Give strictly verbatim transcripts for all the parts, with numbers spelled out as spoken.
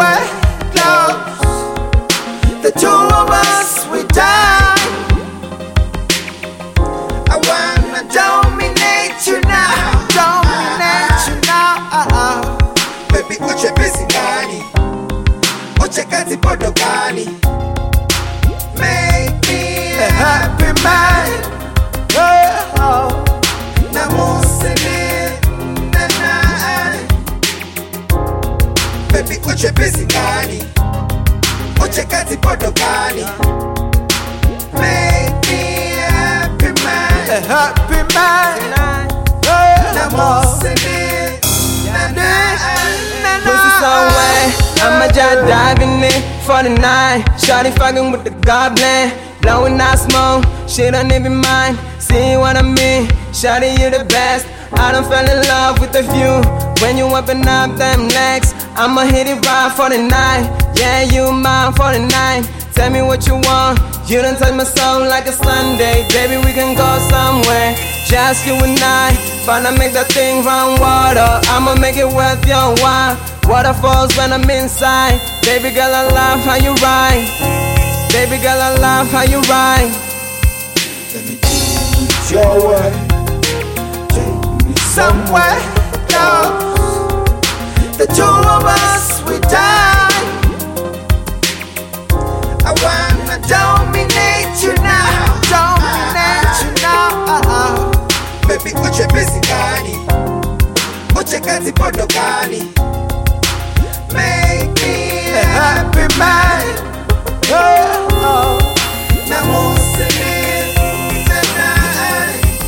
somewhere close. The two of us, we die. I wanna dominate you now, dominate you now. Baby, uche busy gani, uche kazi podo gani. Make me a happy man. Oh, na musini na na. Baby, uche busy gani, uche kazi podo gani. Make me a happy man, a happy man. Na musini na na. Pussy somewhere, I'ma just dive in it for the night. Shawty fucking with the goblin, blowing out smoke, she don't even mind. See what I mean? Shawty, you the best. I done fell in love with the view. When you open up them legs, I'ma hit it right for the night. Yeah, you mine for the night. Tell me what you want. You done touch my soul like a Sunday. Baby, we can go somewhere, just you and I. Finna make that thing run water, I'ma make it worth your while. Waterfalls when I'm inside. Baby girl, I love how you ride. Baby girl, I love how you ride. Let me take it your way. Take me somewhere close. The two of us, we die. I wanna dominate you now, dominate you now. Baby, uche busy gani, uche kazi podo gani. Make me a happy man. Oh, na musini na na.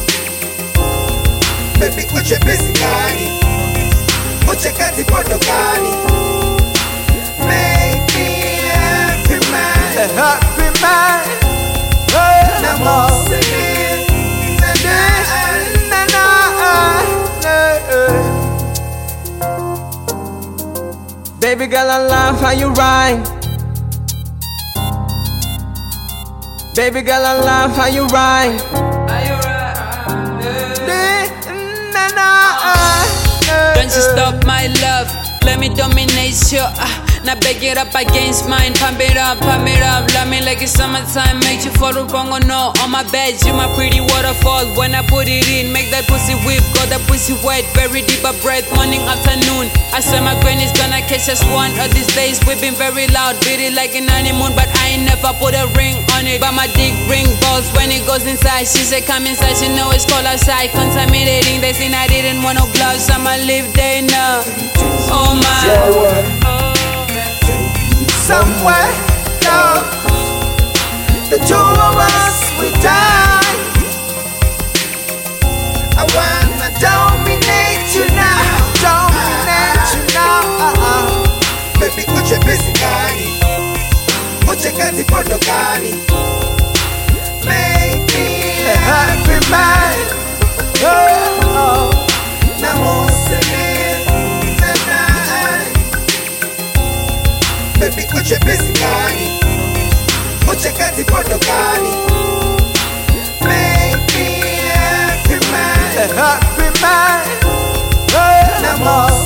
Baby, uche busy gani, uche kazi podo gani. Make me a happy man, a happy man. Na musini na na na. Baby girl, I love how you ride. Baby girl, I love how you ride. Don't you stop my love, let me dominate you. uh, Now back it up against mine, pump it up, pump it up. Love me like it's summertime, make you fall wrong or no. On my bed, you my pretty waterfall. When I put it in, make that pussy whip, got that pussy wet. Very deep a breath, morning, afternoon. I swear my granny's gonna catch us one of these days. We've been very loud, beat it like an honeymoon, but I ain't never put a ring on it. But my dick ring balls when it goes inside. She said come inside, she know it's cold outside. Contaminating, they seen I didn't want no gloves. I'ma live there now. Oh my. Somewhere close. The two of us, we die. I wanna dominate you now, dominate you now. Baby, uche busy gani, uche kazi podo gani. Make me a happy man. Oh, na musini na na. Baby, uche busy gani, uche kazi podo gani. Make me a happy man, a happy man. Na